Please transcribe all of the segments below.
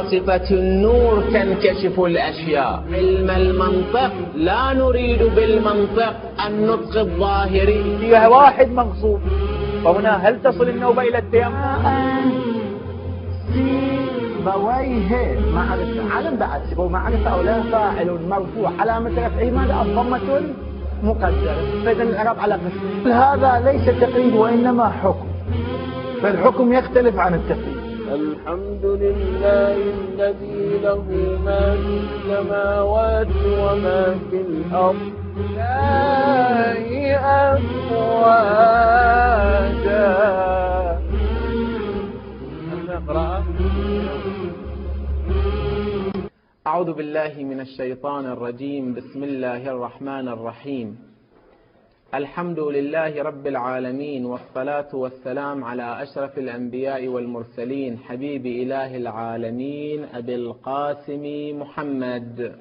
بواسطة النور تنكشف الأشياء. علم المنطق لا نريد بالمنطق النطق الظاهري. فيها واحد مغصوب، فهنا هل تصل النوبة إلى التيمم؟ سيبويه معرفة، علم بعد سيبويه معرفة ولا فاعل مرفوع علامة رفعه ماذا؟ الضمة مقدرة. فإذا الإعراب على قسم. هذا ليس تقييد وإنما حكم، فالحكم يختلف عن التقييد. الحمد لله الذي له ما في السماوات وما في الأرض لا أفواجا. نقرأ. أعوذ بالله من الشيطان الرجيم. بسم الله الرحمن الرحيم. الحمد لله رب العالمين، والصلاة والسلام على أشرف الأنبياء والمرسلين، حبيب إله العالمين أبي القاسم محمد.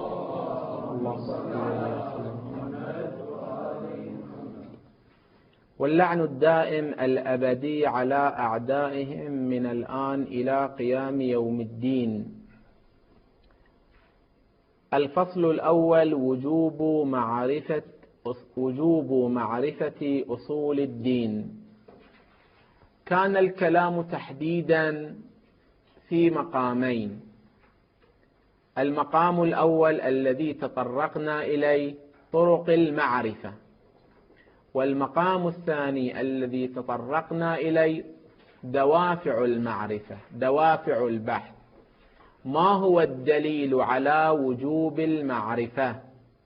واللعن الدائم الأبدي على أعدائهم من الآن إلى قيام يوم الدين. الفصل الأول: وجوب معرفة أصول الدين. كان الكلام تحديدا في مقامين: المقام الأول الذي تطرقنا إليه طرق المعرفة، والمقام الثاني الذي تطرقنا إليه دوافع المعرفة، دوافع البحث. ما هو الدليل على وجوب المعرفة؟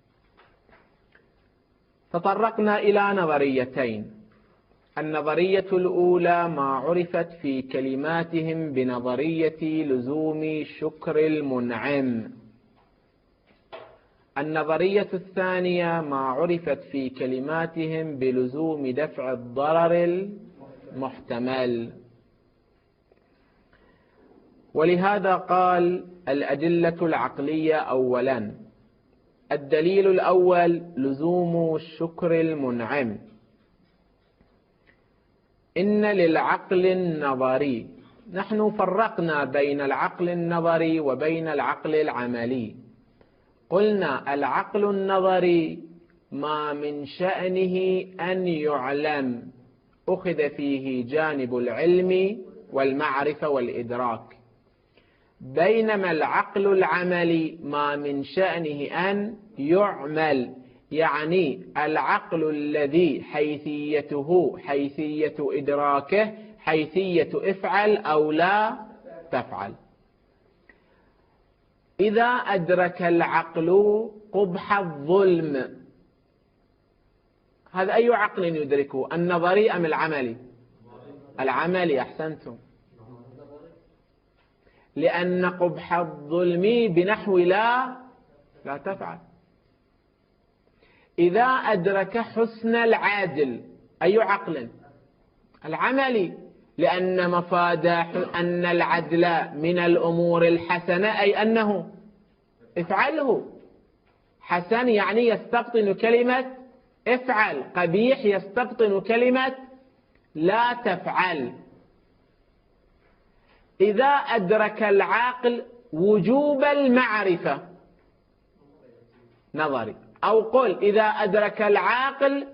تطرقنا إلى نظريتين. النظرية الأولى ما عرفت في كلماتهم بنظرية لزوم شكر المنعم. النظرية الثانية ما عرفت في كلماتهم بلزوم دفع الضرر المحتمل. ولهذا قال الأدلة العقلية أولا. الدليل الأول لزوم الشكر المنعم. إن للعقل النظري، نحن فرقنا بين العقل النظري وبين العقل العملي. قلنا العقل النظري ما من شأنه أن يعلم، أخذ فيه جانب العلم والمعرفة والإدراك. بينما العقل العملي ما من شأنه أن يعمل، يعني العقل الذي حيثيته حيثية إدراكه حيثية افعل أو لا تفعل. إذا أدرك العقل قبح الظلم، هذا أي عقل يدركه؟ النظري أم العملي؟ العملي. أحسنتم. لأن قبح الظلم بنحو لا تفعل. إذا أدرك حسن العادل، أي عقل؟ العملي، لأن مفاد أن العدل من الأمور الحسنة، أي أنه افعله. حسن يعني يستبطن كلمة افعل، قبيح يستبطن كلمة لا تفعل. إذا أدرك العاقل وجوب المعرفة نظري، أو قل إذا أدرك العاقل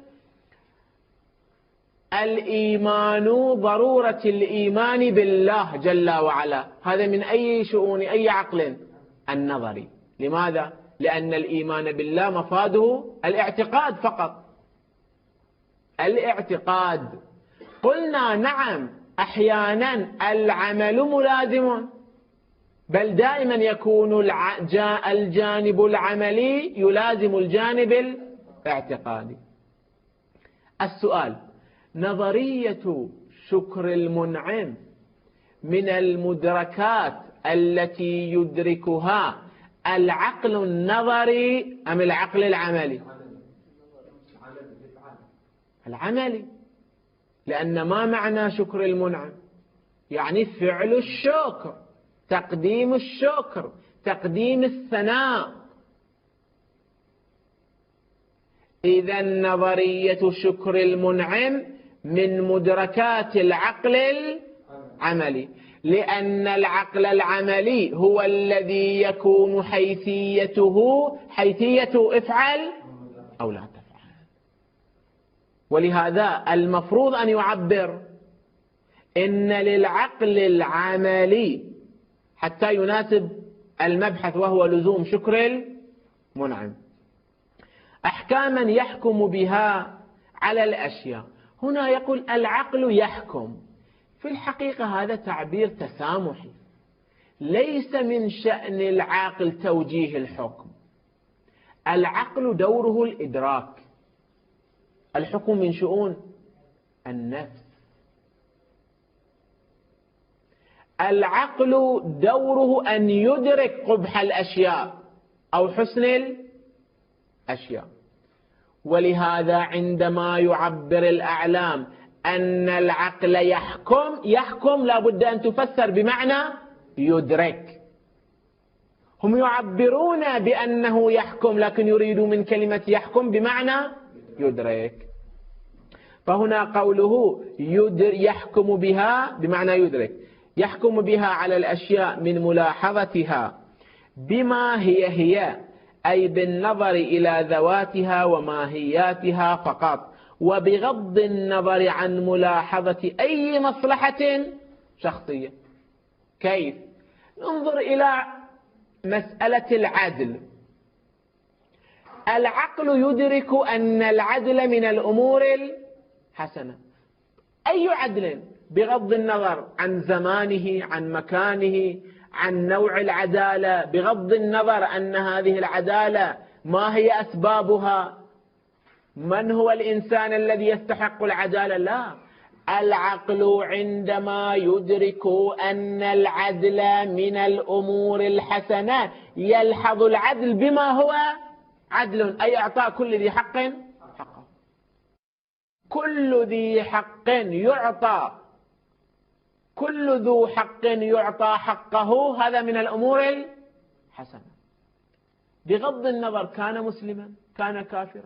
الإيمان، ضرورة الإيمان بالله جل وعلا، هذا من أي شؤون أي عقل؟ النظري. لماذا؟ لأن الإيمان بالله مفاده الاعتقاد فقط، الاعتقاد. قلنا نعم، أحيانا العمل ملازم، بل دائما يكون الجانب العملي يلازم الجانب الاعتقادي. السؤال: نظرية شكر المنعم من المدركات التي يدركها العقل النظري أم العقل العملي؟ العملي. لأن ما معنى شكر المنعم؟ يعني فعل الشكر، تقديم الشكر، تقديم الثناء. إذا نظرية شكر المنعم من مدركات العقل العملي. لأن العقل العملي هو الذي يكون حيثيته افعل أو لا تفعل. ولهذا المفروض أن يعبر إن للعقل العملي حتى يناسب المبحث وهو لزوم شكر المنعم أحكاما يحكم بها على الأشياء. هنا يقول العقل يحكم، في الحقيقة هذا تعبير تسامحي، ليس من شأن العاقل توجيه الحكم. العقل دوره الإدراك، الحكم من شؤون النفس. العقل دوره أن يدرك قبح الأشياء أو حسن الأشياء. ولهذا عندما يعبر الأعلام أن العقل يحكم لا بد أن تفسر بمعنى يدرك. هم يعبرون بأنه يحكم لكن يريدون من كلمة يحكم بمعنى يدرك. فهنا قوله يحكم بها بمعنى يدرك، يحكم بها على الأشياء من ملاحظتها بما هي أي بالنظر إلى ذواتها وماهياتها فقط، وبغض النظر عن ملاحظة أي مصلحة شخصية. كيف؟ ننظر إلى مسألة العدل. العقل يدرك أن العدل من الأمور الحسنة. أي عدل؟ بغض النظر عن زمانه، عن مكانه، عن نوع العدالة، بغض النظر أن هذه العدالة ما هي أسبابها، من هو الإنسان الذي يستحق العدالة. لا، العقل عندما يدرك أن العدل من الأمور الحسنة يلحظ العدل بما هو عدل، أي إعطاء كل ذي حق حقه. كل ذي حق يعطى، كل ذو حق يعطى حقه، هذا من الأمور الحسنة، بغض النظر كان مسلما كان كافرا.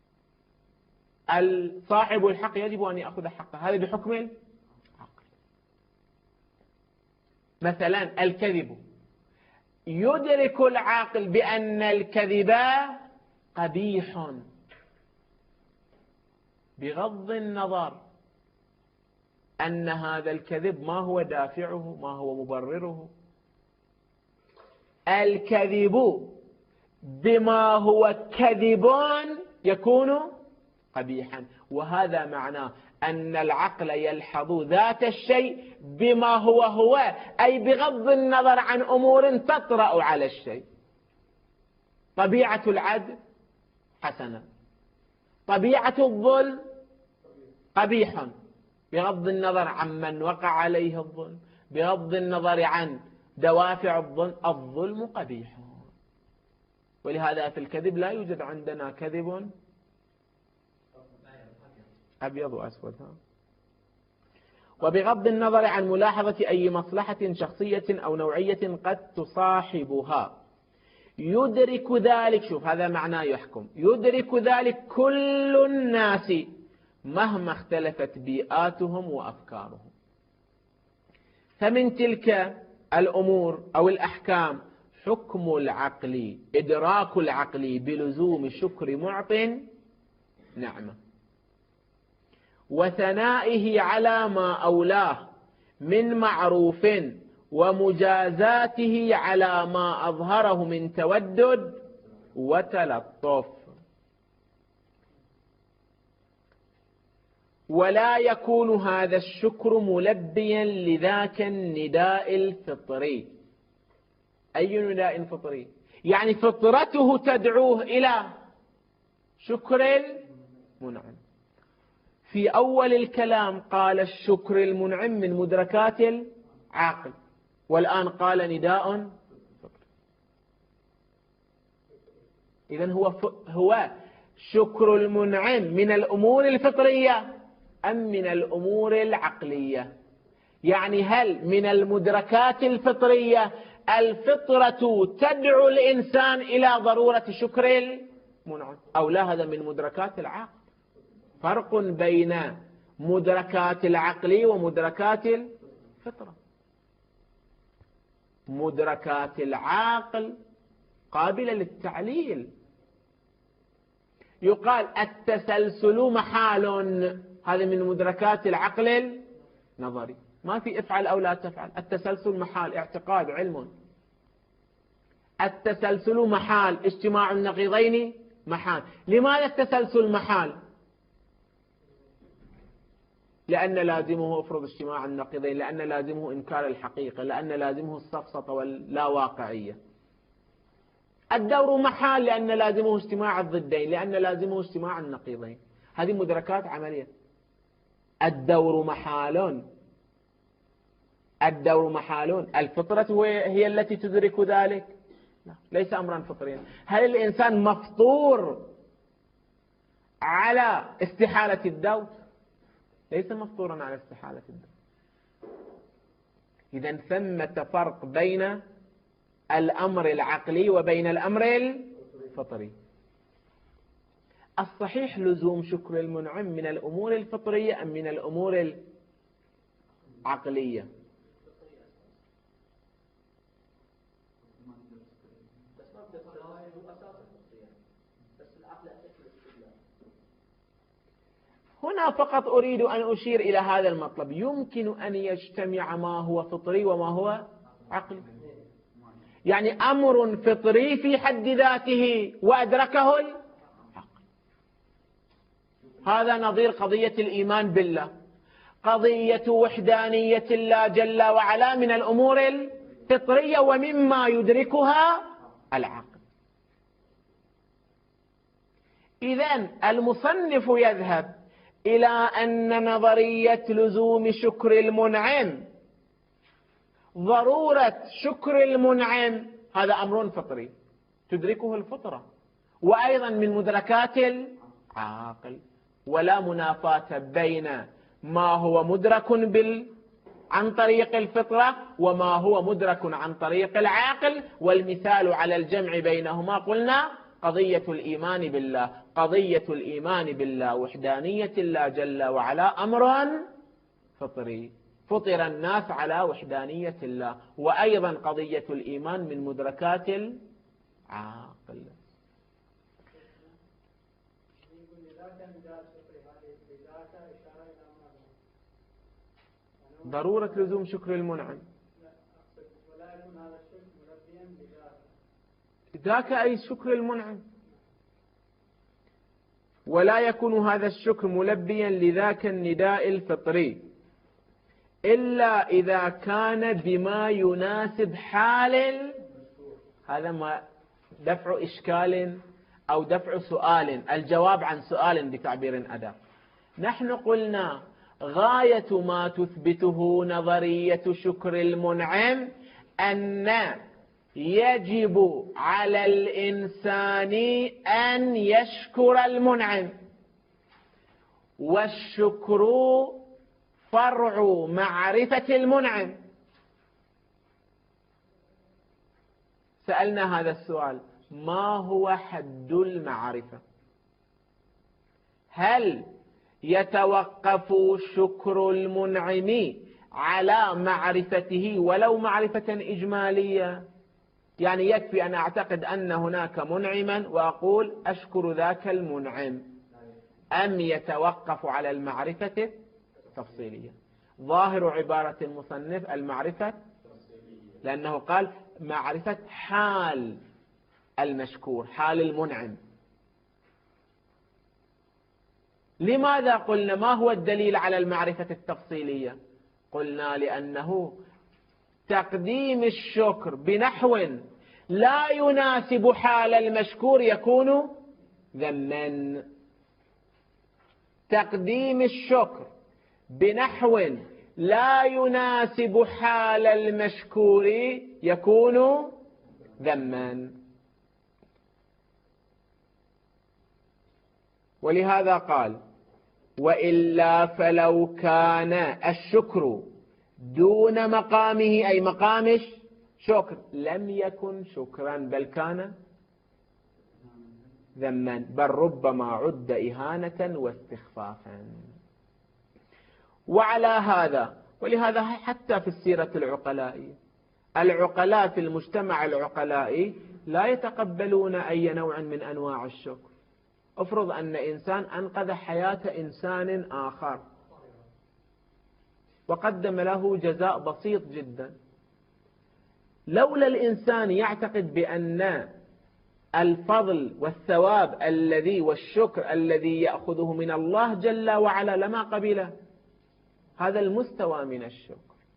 صاحب الحق يجب أن يأخذ حقه، هذا بحكم العقل. مثلا الكذب، يدرك العاقل بأن الكذب قبيح بغض النظر أن هذا الكذب ما هو دافعه، ما هو مبرره. الكذب بما هو كذب يكون قبيحا، وهذا معناه أن العقل يلحظ ذات الشيء بما هو، أي بغض النظر عن أمور تطرأ على الشيء. طبيعة العدل حسنة، طبيعة الظلم قبيح بغض النظر عن من وقع عليه الظلم، بغض النظر عن دوافع الظلم. الظلم قبيح، ولهذا في الكذب لا يوجد عندنا كذب أبيض وأسود. وبغض النظر عن ملاحظة أي مصلحة شخصية أو نوعية قد تصاحبها يدرك ذلك. شوف هذا معناه يحكم، يدرك ذلك كل الناس مهما اختلفت بيئاتهم وأفكارهم. فمن تلك الأمور أو الأحكام حكم العقل، إدراك العقل بلزوم شكر معط نعمة، وثنائه على ما أولاه من معروف، ومجازاته على ما أظهره من تودد وتلطف. ولا يكون هذا الشكر ملبيا لذاك النداء الفطري. أي نداء فطري؟ يعني فطرته تدعوه إلى شكر المنعم. في أول الكلام قال الشكر المنعم من مدركات العاقل، والآن قال نداء فطري. إذن هو شكر المنعم من الأمور الفطرية أم من الأمور العقلية؟ يعني هل من المدركات الفطرية الفطرة تدعو الإنسان إلى ضرورة شكر المنعم، أو لا هذا من مدركات العقل؟ فرق بين مدركات العقل ومدركات الفطرة. مدركات العقل قابلة للتعليل. يقال التسلسل محال، هذا من مدركات العقل النظري، ما في افعل أو لا تفعل، التسلسل محال، اعتقاد، علم. التسلسل محال، اجتماع النقيضين محال. لماذا التسلسل محال؟ لأن لازمه افرض اجتماع النقيضين، لأن لازمه إنكار الحقيقة، لأن لازمه السفسطة واللا واقعية. الدور محال لأن لازمه اجتماع الضدين، لأن لازمه اجتماع النقيضين. هذه مدركات عملية. الدور محال، الدور محال. الفطرة هي التي تدرك ذلك؟ لا، ليس أمرا فطريا. هل الإنسان مفطور على استحالة الدور؟ ليس مفطورا على استحالة الدور. إذن ثمة فرق بين الأمر العقلي وبين الأمر الفطري. الصحيح لزوم شكر المنعم من الأمور الفطرية أم من الأمور العقلية؟ هنا فقط أريد أن أشير إلى هذا المطلب. يمكن أن يجتمع ما هو فطري وما هو عقلي. يعني أمر فطري في حد ذاته وأدركه العقل. هذا نظير قضية الإيمان بالله. قضية وحدانية الله جل وعلا من الأمور الفطرية ومما يدركها العقل. إذن المصنف يذهب إلى أن نظرية لزوم شكر المنعم، ضرورة شكر المنعم، هذا أمر فطري تدركه الفطرة وأيضا من مدركات العاقل، ولا منافاة بين ما هو مدرك عن طريق الفطرة وما هو مدرك عن طريق العاقل. والمثال على الجمع بينهما قلنا قضية الإيمان بالله. قضية الإيمان بالله وحدانية الله جل وعلا أمر فطري، فطر الناس على وحدانية الله. وأيضا قضية الإيمان من مدركات العاقل. ضرورة لزوم شكر المنعم، ذاك أي شكر المنعم، ولا يكون هذا الشكر ملبيا لذاك النداء الفطري إلا إذا كان بما يناسب حال. هذا ما دفع إشكال أو دفع سؤال، الجواب عن سؤال بتعبير أدق. نحن قلنا غاية ما تثبته نظرية شكر المنعم أن يجب على الإنسان أن يشكر المنعم، والشكر فرع معرفة المنعم. سألنا هذا السؤال: ما هو حد المعرفة؟ هل يتوقف شكر المنعم على معرفته ولو معرفة إجمالية؟ يعني يكفي أن أعتقد أن هناك منعما وأقول أشكر ذاك المنعم، أم يتوقف على المعرفة التفصيلية؟ ظاهر عبارة المصنف المعرفة، لأنه قال معرفة حال المشكور، حال المنعم. لماذا قلنا ما هو الدليل على المعرفة التفصيلية؟ قلنا لأنه تقديم الشكر بنحو لا يناسب حال المشكور يكون ذما. تقديم الشكر بنحو لا يناسب حال المشكور يكون ذما. ولهذا قال: وإلا فلو كان الشكر دون مقامه، أي مقام شكر، لم يكن شكرا بل كان ذما، بل ربما عد إهانة واستخفافا. وعلى هذا، ولهذا حتى في السيرة العقلائية العقلاء في المجتمع العقلائي لا يتقبلون أي نوع من أنواع الشكر. افرض أن إنسان أنقذ حياة إنسان آخر وقدم له جزاء بسيط جدا، لولا الإنسان يعتقد بأن الفضل والثواب الذي والشكر الذي يأخذه من الله جل وعلا لما قبله هذا المستوى من الشكر.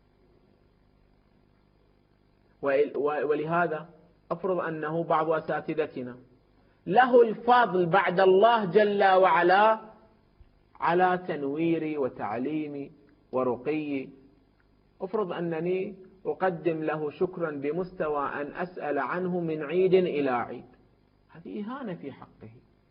ولهذا أفرض أنه بعض أساتذتنا له الفضل بعد الله جل وعلا على تنويري وتعليمي ورقيي، أفرض أنني أقدم له شكرا بمستوى أن أسأل عنه من عيد إلى عيد، هذه إهانة في حقه،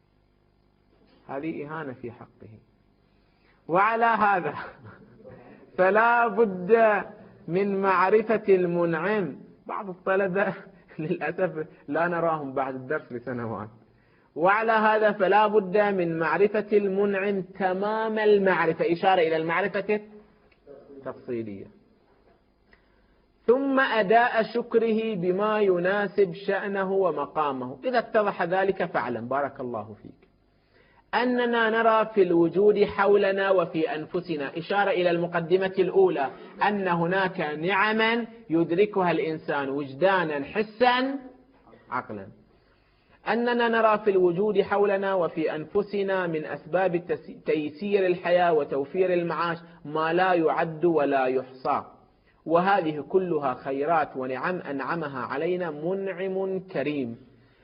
هذه إهانة في حقه. وعلى هذا فلا بد من معرفة المنعم. بعض الطلبة للأسف لا نراهم بعد الدرس لسنوات. وعلى هذا فلا بد من معرفة المنعم تمام المعرفة، إشارة إلى المعرفة التفصيلية، ثم أداء شكره بما يناسب شأنه ومقامه. إذا اتضح ذلك فاعلم بارك الله فيك أننا نرى في الوجود حولنا وفي أنفسنا، إشارة إلى المقدمة الأولى، أن هناك نعما يدركها الإنسان وجدانا حسا عقلا. أننا نرى في الوجود حولنا وفي أنفسنا من أسباب تيسير الحياة وتوفير المعاش ما لا يعد ولا يحصى، وهذه كلها خيرات ونعم أنعمها علينا منعم كريم،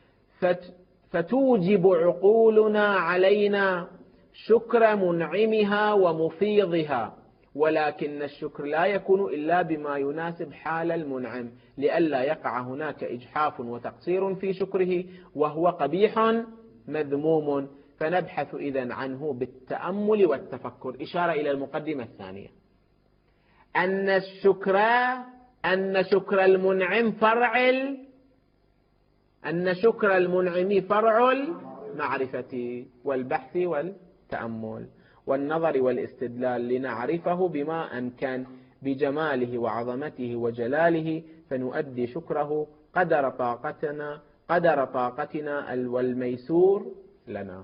فتوجب عقولنا علينا شكر منعمها ومفيضها. ولكن الشكر لا يكون إلا بما يناسب حال المنعم، لئلا يقع هناك إجحاف وتقصير في شكره وهو قبيح مذموم. فنبحث إذن عنه بالتأمل والتفكر، إشارة إلى المقدمة الثانية، أن شكر المنعم فرع المعرفة والبحث والتأمل والنظر والاستدلال، لنعرفه بما أمكن بجماله وعظمته وجلاله، فنؤدي شكره قدر طاقتنا والميسور لنا.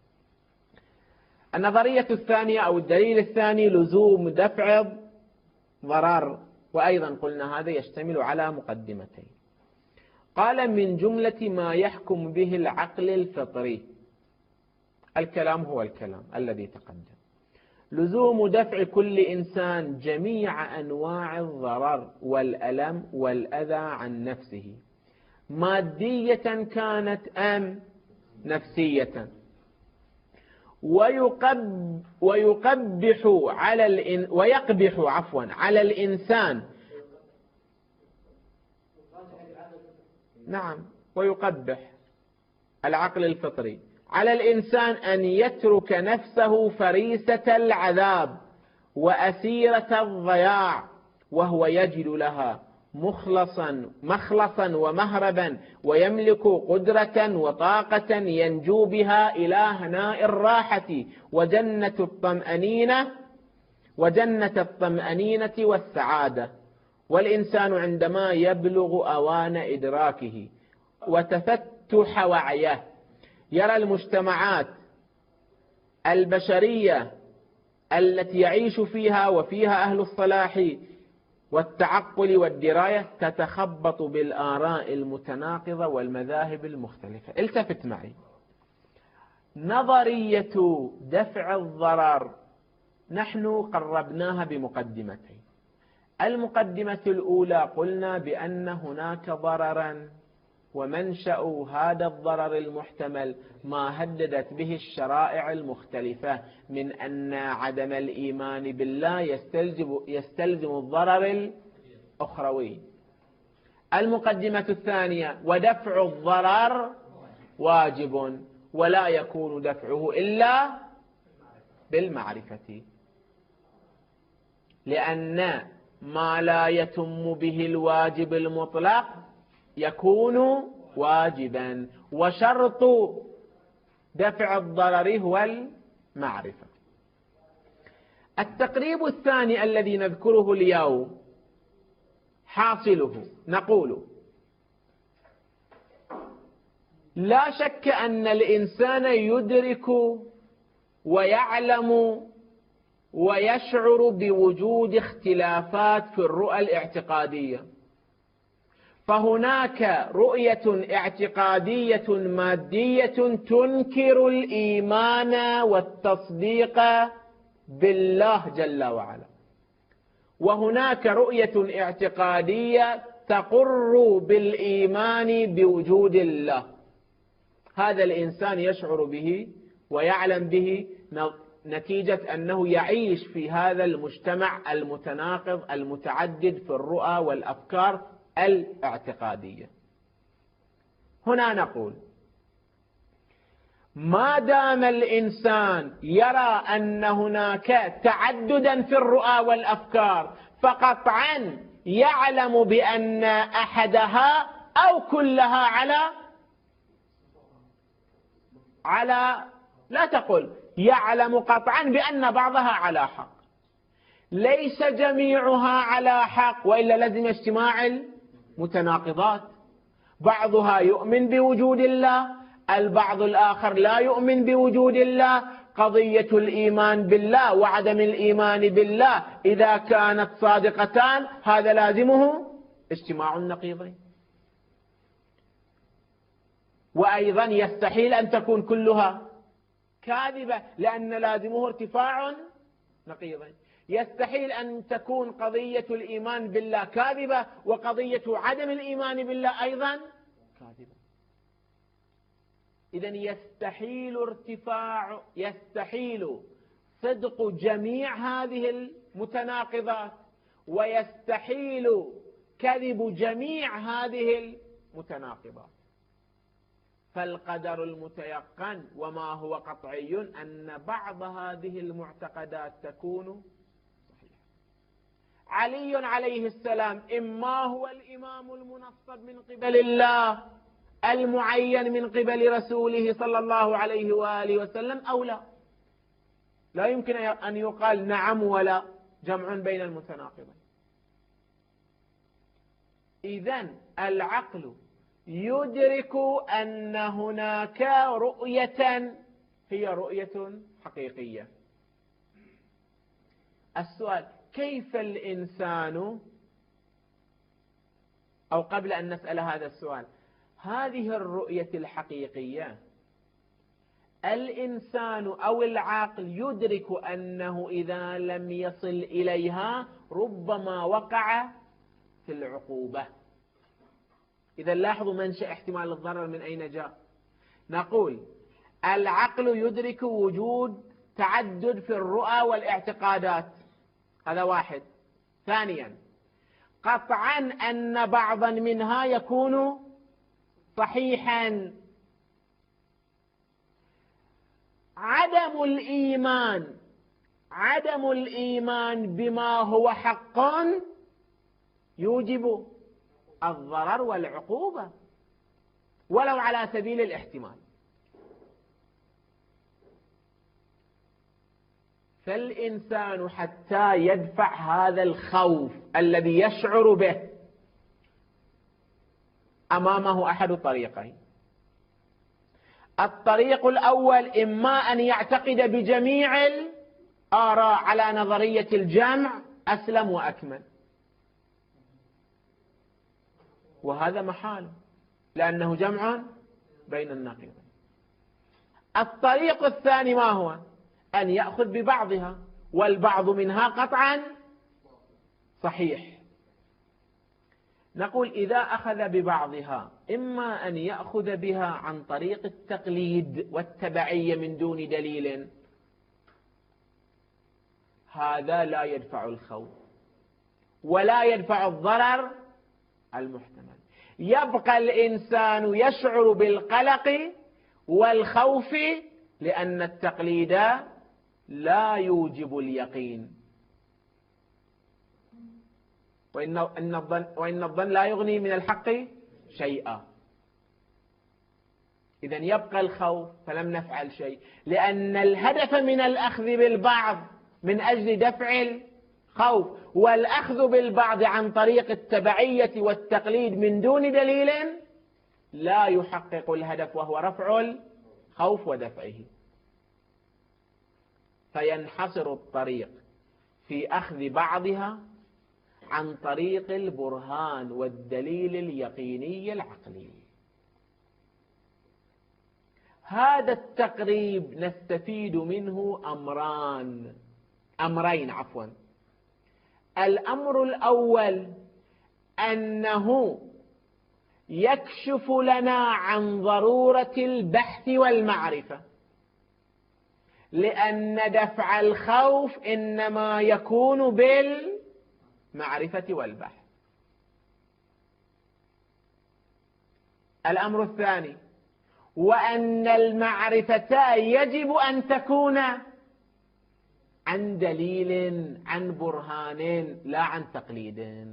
النظرية الثانية أو الدليل الثاني لزوم دفع ضرر، وأيضا قلنا هذا يشتمل على مقدمتين. قال من جملة ما يحكم به العقل الفطري، الكلام هو الكلام الذي تقدم، لزوم دفع كل إنسان جميع أنواع الضرر والألم والأذى عن نفسه، مادية كانت أم نفسية، ويقبح على الإنسان، نعم، ويقبح العقل الفطري على الإنسان أن يترك نفسه فريسة العذاب وأسيرة الضياع، وهو يجد لها مخلصا ومهربا، ويملك قدرة وطاقة ينجو بها إلى هناء الراحة وجنة الطمأنينة والسعادة. والإنسان عندما يبلغ أوان إدراكه وتفتح وعيه يرى المجتمعات البشرية التي يعيش فيها وفيها أهل الصلاح والتعقل والدراية تتخبط بالآراء المتناقضة والمذاهب المختلفة. التفت معي، نظرية دفع الضرر نحن قربناها بمقدمتين. المقدمة الأولى قلنا بأن هناك ضررا، ومنشأ هذا الضرر المحتمل ما هددت به الشرائع المختلفة من أن عدم الإيمان بالله يستلزم الضرر الأخروي. المقدمة الثانية، ودفع الضرر واجب ولا يكون دفعه إلا بالمعرفة، لأن ما لا يتم به الواجب المطلق يكون واجبا، وشرط دفع الضرر هو المعرفة. التقريب الثاني الذي نذكره اليوم حاصله نقول لا شك أن الإنسان يدرك ويعلم ويشعر بوجود اختلافات في الرؤى الاعتقادية، فهناك رؤية اعتقادية مادية تنكر الإيمان والتصديق بالله جل وعلا، وهناك رؤية اعتقادية تقر بالإيمان بوجود الله. هذا الإنسان يشعر به ويعلم به نتيجة أنه يعيش في هذا المجتمع المتناقض المتعدد في الرؤى والأفكار الاعتقادية. هنا نقول ما دام الإنسان يرى أن هناك تعددا في الرؤى والأفكار فقطعا يعلم بأن أحدها أو كلها على لا تقل يعلم قطعا بأن بعضها على حق، ليس جميعها على حق، وإلا لازم اجتماع المتناقضات. بعضها يؤمن بوجود الله، البعض الآخر لا يؤمن بوجود الله. قضية الإيمان بالله وعدم الإيمان بالله إذا كانت صادقتان هذا لازمه اجتماع النقيضين، وأيضا يستحيل أن تكون كلها كاذبة لأن لازمه ارتفاع نقيضين. يستحيل أن تكون قضية الإيمان بالله كاذبة وقضية عدم الإيمان بالله أيضا كاذبة. إذن يستحيل صدق جميع هذه المتناقضات، ويستحيل كذب جميع هذه المتناقضات. فالقدر المتيقن وما هو قطعي أن بعض هذه المعتقدات تكون صحيحة. علي عليه السلام إما هو الإمام المنصب من قبل الله المعين من قبل رسوله صلى الله عليه وآله وسلم أو لا. لا يمكن أن يقال نعم ولا، جمع بين المتناقضين. إذن العقل يدرك أن هناك رؤية هي رؤية حقيقية. السؤال كيف الإنسان، أو قبل أن نسأل هذا السؤال، هذه الرؤية الحقيقية الإنسان أو العقل يدرك أنه إذا لم يصل إليها ربما وقع في العقوبة. إذا لاحظوا منشأ احتمال الضرر من أين جاء. نقول العقل يدرك وجود تعدد في الرؤى والاعتقادات، هذا واحد. ثانيا قطعا أن بعضا منها يكون صحيحا. عدم الإيمان بما هو حق يوجب الضرر والعقوبة ولو على سبيل الاحتمال. فالإنسان حتى يدفع هذا الخوف الذي يشعر به أمامه أحد طريقين. الطريق الأول إما أن يعتقد بجميع الآراء على نظرية الجمع أسلم وأكمل، وهذا محال لأنه جمع بين النقيضين. الطريق الثاني ما هو؟ أن يأخذ ببعضها، والبعض منها قطعا صحيح. نقول إذا أخذ ببعضها إما أن يأخذ بها عن طريق التقليد والتبعية من دون دليل، هذا لا يدفع الخوف ولا يدفع الضرر المحتمل. يبقى الإنسان يشعر بالقلق والخوف لأن التقليد لا يوجب اليقين، وإن الظن لا يغني من الحق شيئا. إذن يبقى الخوف فلم نفعل شيء، لأن الهدف من الأخذ بالبعض من أجل دفع خوف والأخذ بالبعض عن طريق التبعية والتقليد من دون دليل لا يحقق الهدف، وهو رفع الخوف ودفعه. فينحصر الطريق في أخذ بعضها عن طريق البرهان والدليل اليقيني العقلي. هذا التقريب نستفيد منه أمرين. الأمر الأول أنه يكشف لنا عن ضرورة البحث والمعرفة، لأن دفع الخوف إنما يكون بالمعرفة والبحث. الأمر الثاني وأن المعرفة يجب أن تكون عن دليل، عن برهان، لا عن تقليد.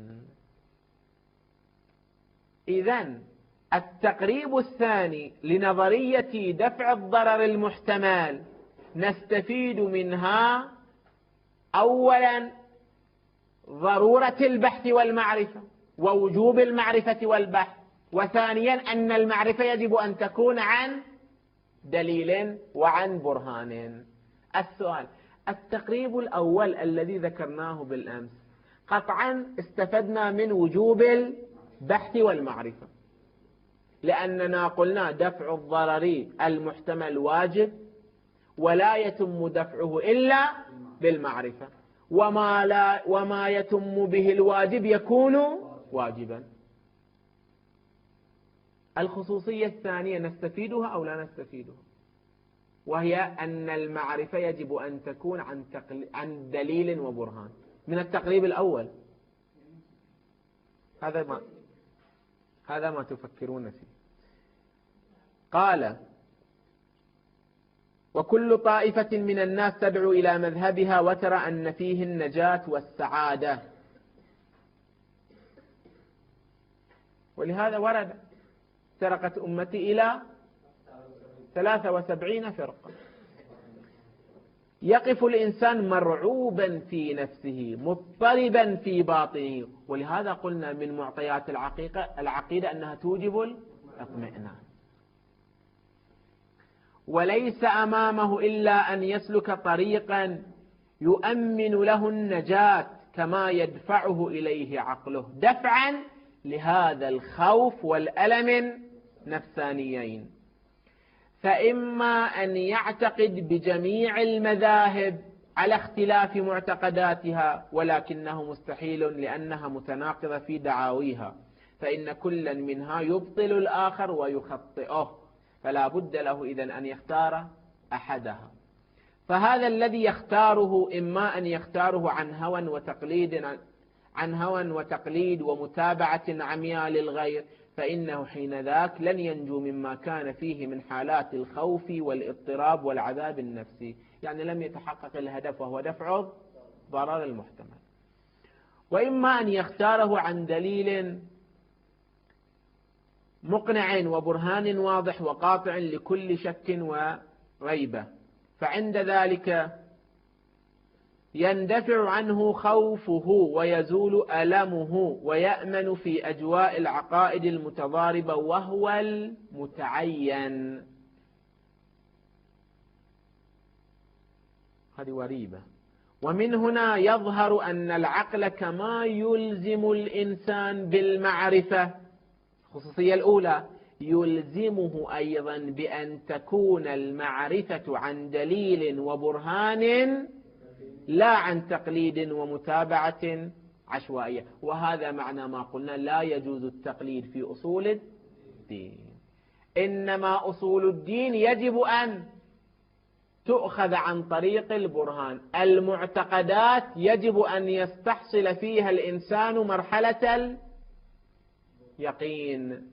إذن التقريب الثاني لنظرية دفع الضرر المحتمل نستفيد منها أولا ضرورة البحث والمعرفة ووجوب المعرفة والبحث، وثانيا أن المعرفة يجب أن تكون عن دليل وعن برهان. السؤال: التقريب الأول الذي ذكرناه بالأمس قطعا استفدنا من وجوب البحث والمعرفة، لأننا قلنا دفع الضرر المحتمل واجب ولا يتم دفعه إلا بالمعرفة، وما يتم به الواجب يكون واجبا. الخصوصية الثانية نستفيدها أو لا نستفيدها، وهي أن المعرفة يجب أن تكون عن دليل وبرهان. من التقريب الأول هذا ما تفكرون فيه. قال: وكل طائفة من الناس تدعو إلى مذهبها وترى أن فيه النجاة والسعادة. ولهذا ورد: افترقت أمتي إلى 73 فرقة. يقف الإنسان مرعوبا في نفسه مضطربا في باطنه، ولهذا قلنا من معطيات العقيدة أنها توجب الاطمئنان، وليس أمامه إلا أن يسلك طريقا يؤمن له النجاة كما يدفعه إليه عقله دفعا لهذا الخوف والألم النفسانيين. فإما أن يعتقد بجميع المذاهب على اختلاف معتقداتها، ولكنه مستحيل لأنها متناقضة في دعاويها، فإن كلا منها يبطل الآخر ويخطئه، فلا بد له إذن أن يختار أحدها. فهذا الذي يختاره إما أن يختاره عن هوى وتقليد ومتابعة عمياء للغير، فإنه حينذاك لن ينجو مما كان فيه من حالات الخوف والاضطراب والعذاب النفسي، يعني لم يتحقق الهدف وهو دفع ضرر المحتمل. وإما أن يختاره عن دليل مقنع وبرهان واضح وقاطع لكل شك وريبة، فعند ذلك يندفع عنه خوفه ويزول ألمه ويأمن في أجواء العقائد المتضاربة وهو المتعين. هذه وريبة. ومن هنا يظهر أن العقل كما يلزم الإنسان بالمعرفة، الخصوصية الأولى، يلزمه أيضا بأن تكون المعرفة عن دليل وبرهان لا عن تقليد ومتابعة عشوائية. وهذا معنى ما قلنا لا يجوز التقليد في أصول الدين، إنما أصول الدين يجب أن تؤخذ عن طريق البرهان. المعتقدات يجب أن يستحصل فيها الإنسان مرحلة اليقين.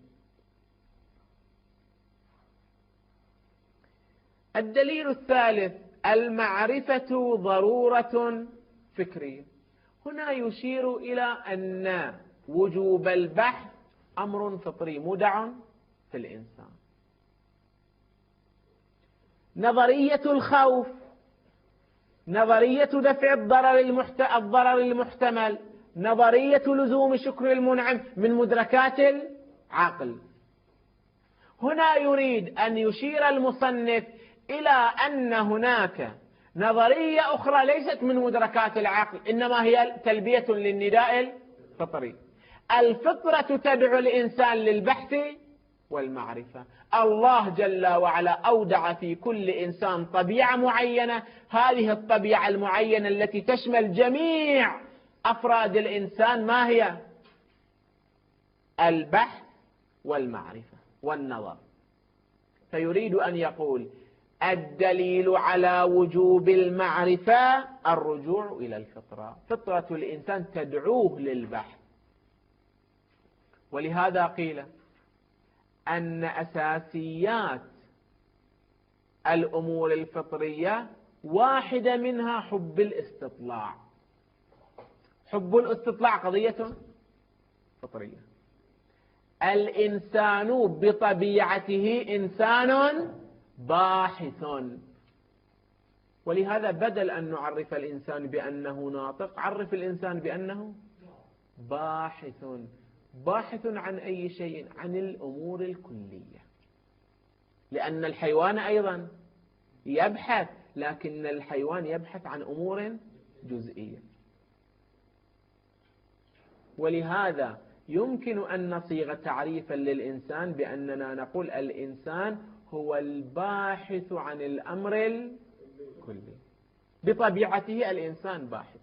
الدليل الثالث: المعرفة ضرورة فكرية. هنا يشير إلى أن وجوب البحث أمر فطري مودع في الإنسان. نظرية الخوف نظرية دفع الضرر المحتمل، نظرية لزوم شكر المنعم من مدركات العقل. هنا يريد أن يشير المصنف إلى أن هناك نظرية أخرى ليست من مدركات العقل، إنما هي تلبية للنداء الفطري. الفطرة تدعو الإنسان للبحث والمعرفة. الله جل وعلا أودع في كل إنسان طبيعة معينة، هذه الطبيعة المعينة التي تشمل جميع أفراد الإنسان ما هي؟ البحث والمعرفة والنظر. فيريد أن يقول الدليل على وجوب المعرفة الرجوع إلى الفطرة. فطرة الإنسان تدعوه للبحث. ولهذا قيل أن أساسيات الأمور الفطرية واحدة منها حب الاستطلاع. حب الاستطلاع قضية فطرية. الإنسان بطبيعته إنسان باحث، ولهذا بدل أن نعرف الإنسان بأنه ناطق، عرف الإنسان بأنه باحث. باحث عن أي شيء؟ عن الأمور الكلية، لأن الحيوان أيضا يبحث، لكن الحيوان يبحث عن أمور جزئية. ولهذا يمكن أن نصيغ تعريفا للإنسان بأننا نقول الإنسان هو الباحث عن الأمر الكلي. بطبيعته الإنسان باحث.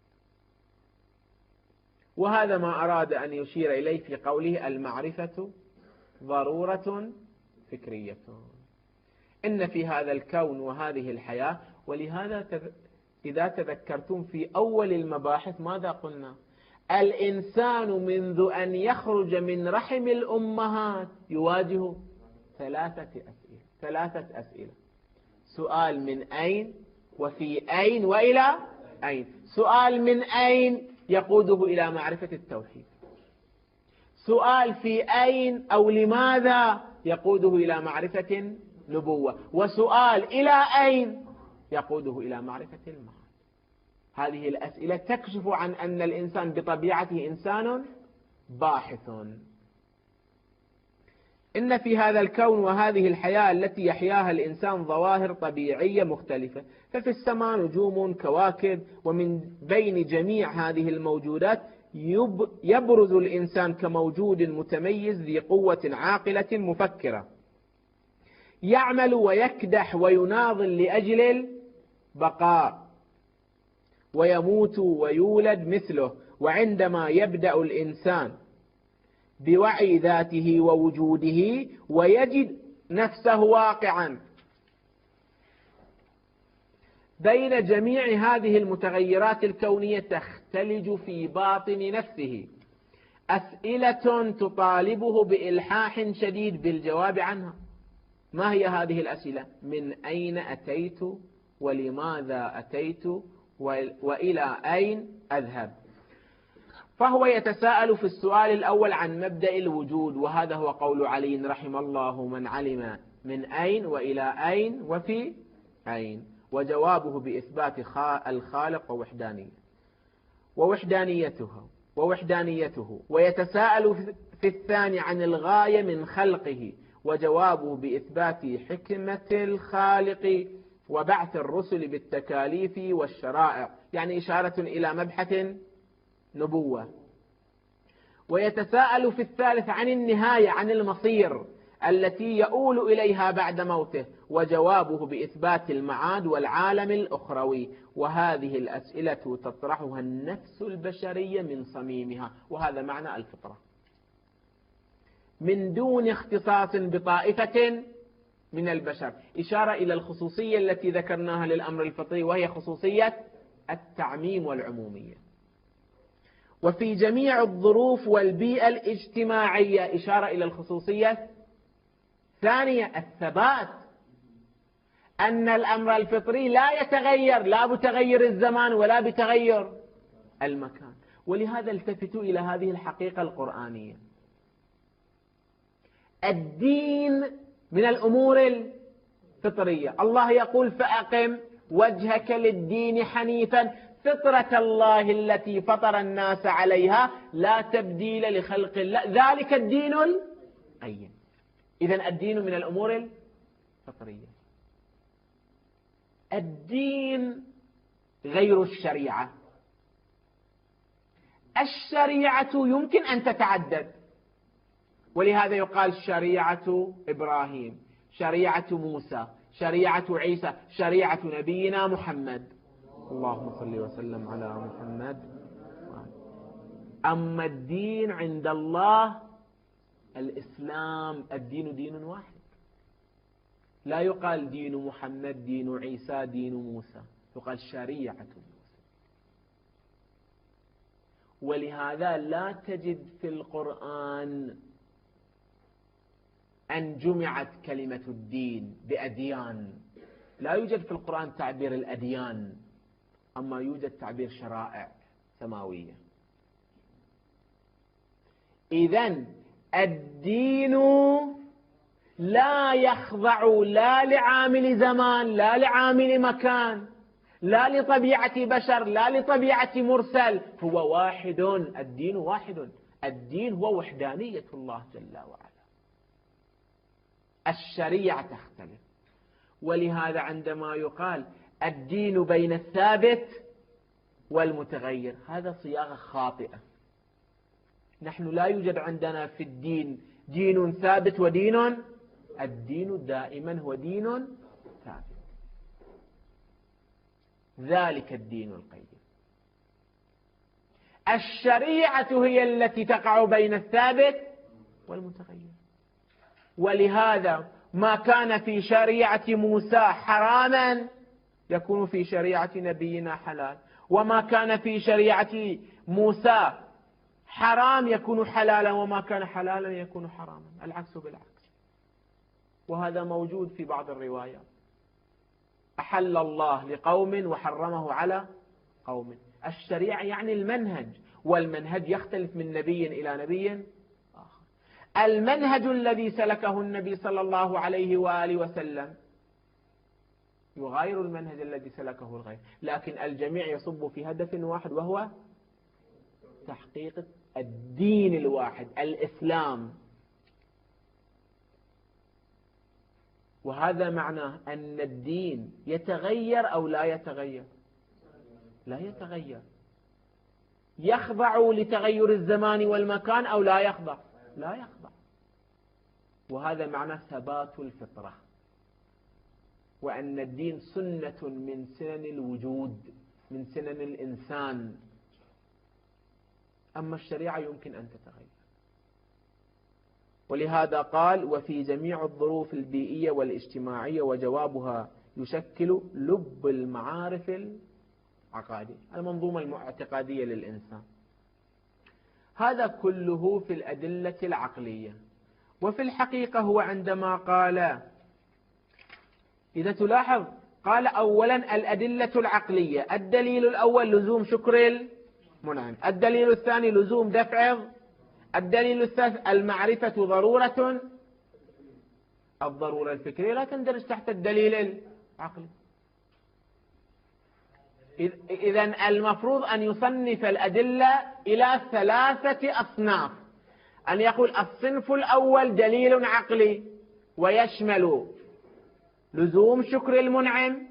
وهذا ما أراد أن يشير إليه في قوله المعرفة ضرورة فكرية. إن في هذا الكون وهذه الحياة. ولهذا إذا تذكرتم في أول المباحث ماذا قلنا؟ الإنسان منذ أن يخرج من رحم الأمهات يواجه ثلاثة أسئلة. سؤال من أين، وفي أين، وإلى أين. سؤال من أين يقوده إلى معرفة التوحيد. سؤال في أين أو لماذا يقوده إلى معرفة النبوة. وسؤال إلى أين يقوده إلى معرفة المعاد. هذه الأسئلة تكشف عن أن الإنسان بطبيعته إنسان باحث. إن في هذا الكون وهذه الحياة التي يحياها الإنسان ظواهر طبيعية مختلفة. ففي السماء نجوم كواكب، ومن بين جميع هذه الموجودات يبرز الإنسان كموجود متميز ذي قوة عاقلة مفكرة، يعمل ويكدح ويناضل لأجل البقاء، ويموت ويولد مثله. وعندما يبدأ الإنسان بوعي ذاته ووجوده ويجد نفسه واقعا بين جميع هذه المتغيرات الكونية، تختلج في باطن نفسه أسئلة تطالبه بإلحاح شديد بالجواب عنها. ما هي هذه الأسئلة؟ من أين أتيت، ولماذا أتيت، وإلى أين أذهب. فهو يتساءل في السؤال الأول عن مبدأ الوجود، وهذا هو قول علي رحم الله من علم من أين وإلى أين وفي أين، وجوابه بإثبات الخالق ووحدانيته. ويتساءل في الثاني عن الغاية من خلقه، وجوابه بإثبات حكمة الخالق وبعث الرسل بالتكاليف والشرائع، يعني إشارة إلى مبحث نبوة. ويتساءل في الثالث عن النهاية، عن المصير التي يؤول إليها بعد موته، وجوابه بإثبات المعاد والعالم الأخروي. وهذه الأسئلة تطرحها النفس البشرية من صميمها، وهذا معنى الفطرة، من دون اختصاص بطائفة من البشر. إشارة إلى الخصوصية التي ذكرناها للأمر الفطري، وهي خصوصية التعميم والعمومية. وفي جميع الظروف والبيئة الاجتماعية، إشارة إلى الخصوصية الثانية، الثبات، أن الأمر الفطري لا يتغير، لا بتغير الزمان ولا بتغير المكان. ولهذا التفتوا إلى هذه الحقيقة القرآنية. الدين من الأمور الفطرية. الله يقول فأقم وجهك للدين حنيفا فطرة الله التي فطر الناس عليها لا تبديل لخلق الله ذلك الدين القيم. إذن الدين من الأمور الفطرية. الدين غير الشريعة. الشريعة يمكن أن تتعدد، ولهذا يقال شريعة إبراهيم، شريعة موسى، شريعة عيسى، شريعة نبينا محمد، اللهم صل وسلم على محمد. أما الدين عند الله الإسلام، الدين دين واحد، لا يقال دين محمد، دين عيسى، دين موسى، يقال شريعة موسى. ولهذا لا تجد في القرآن أن جمعت كلمة الدين بأديان، لا يوجد في القرآن تعبير الأديان، أما يوجد تعبير شرائع سماوية. إذن الدين لا يخضع لا لعامل زمان، لا لعامل مكان، لا لطبيعة بشر، لا لطبيعة مرسل، هو واحد. الدين واحد، الدين هو وحدانية الله جل وعلا. الشريعة تختلف. ولهذا عندما يقال الدين بين الثابت والمتغير، هذا صياغة خاطئة. نحن لا يوجد عندنا في الدين دين ثابت ودين، الدين دائما هو دين ثابت، ذلك الدين القيم. الشريعة هي التي تقع بين الثابت والمتغير. ولهذا ما كان في شريعة موسى حراما يكون في شريعة نبينا حلال، وما كان في شريعة موسى حرام يكون حلالا، وما كان حلالا يكون حراما، العكس بالعكس. وهذا موجود في بعض الروايات، أحل الله لقوم وحرمه على قوم. الشريعة يعني المنهج، والمنهج يختلف من نبي إلى نبي آخر. المنهج الذي سلكه النبي صلى الله عليه وآله وسلم يغير المنهج الذي سلكه الغير، لكن الجميع يصب في هدف واحد، وهو تحقيق الدين الواحد، الإسلام. وهذا معناه أن الدين يتغير أو لا يتغير؟ لا يتغير. يخضع لتغير الزمان والمكان أو لا يخضع؟ لا يخضع. وهذا معناه ثبات الفطرة، وأن الدين سنة من سنن الوجود، من سنن الإنسان. أما الشريعة يمكن أن تتغير. ولهذا قال وفي جميع الظروف البيئية والاجتماعية، وجوابها يشكل لب المعارف العقادية، المنظومة الاعتقادية للإنسان. هذا كله في الأدلة العقلية. وفي الحقيقة هو عندما قال، إذا تلاحظ قال أولا الأدلة العقلية، الدليل الأول لزوم شكر المنعم، الدليل الثاني لزوم دفع، الدليل الثالث المعرفة ضرورة، الضرورة الفكرية لا تندرج تحت الدليل العقلي. إذن المفروض أن يصنف الأدلة إلى ثلاثة أصناف، أن يقول الصنف الأول دليل عقلي ويشمل لزوم شكر المنعم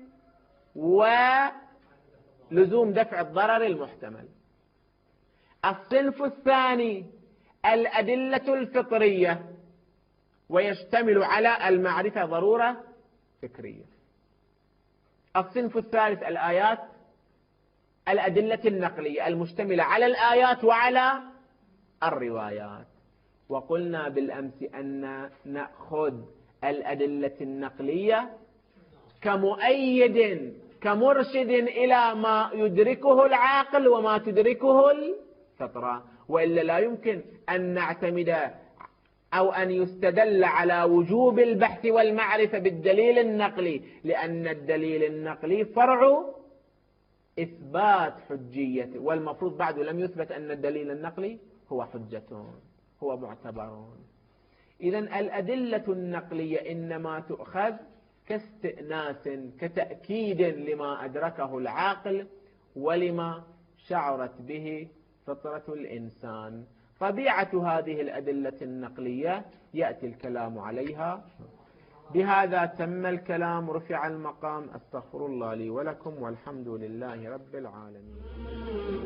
ولزوم دفع الضرر المحتمل. الصنف الثاني الأدلة الفطرية ويشتمل على المعرفة ضرورة فكرية. الصنف الثالث الآيات، الأدلة النقلية المشتملة على الآيات وعلى الروايات. وقلنا بالأمس أن نأخذ الأدلة النقلية كمؤيد كمرشد إلى ما يدركه العاقل وما تدركه الفطرة، وإلا لا يمكن أن نعتمد أو أن يستدل على وجوب البحث والمعرفة بالدليل النقلي، لأن الدليل النقلي فرع إثبات حجيته، والمفروض بعد لم يثبت أن الدليل النقلي هو حجة، هو معتبر. إذن الأدلة النقلية إنما تؤخذ كاستئناس كتأكيد لما أدركه العاقل ولما شعرت به فطرة الإنسان. طبيعة هذه الأدلة النقلية يأتي الكلام عليها. بهذا تم الكلام، رفع المقام. أستغفر الله لي ولكم، والحمد لله رب العالمين.